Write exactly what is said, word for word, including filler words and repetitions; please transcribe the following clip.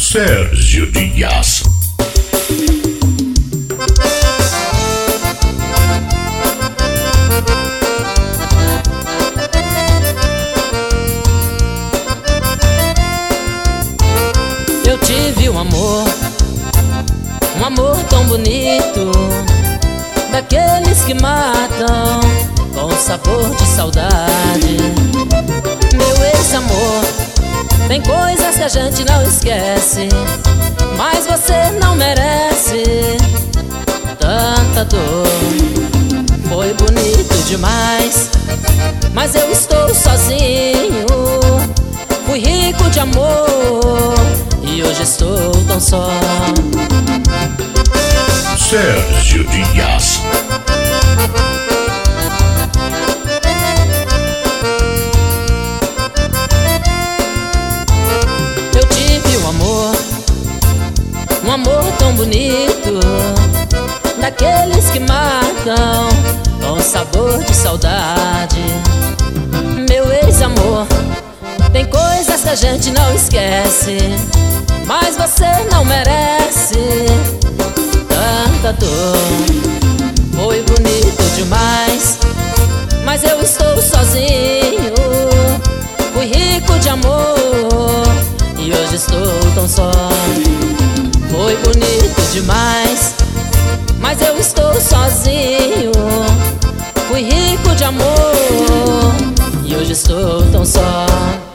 Sérgio Dias. Eu tive um amor, um amor tão bonito, daqueles que matam com sabor de saudade. Meu ex-amor, tem coisas que a gente não esquece, mas você não merece tanta dor. Foi bonito demais, mas eu estou sozinho. Fui rico de amor e hoje estou tão só. Sérgio Dias. Eu tive um amor, um amor tão bonito, daqueles que matam com sabor de saudade. Meu ex-amor, tem coisas que a gente não esquece, mas você não merece tanta dor. Foi bonito demais, mas eu estou sozinho. Fui rico de amor e hoje estou tão só. Foi bonito demais, mas eu estou sozinho. Fui rico de amor e hoje estou tão só.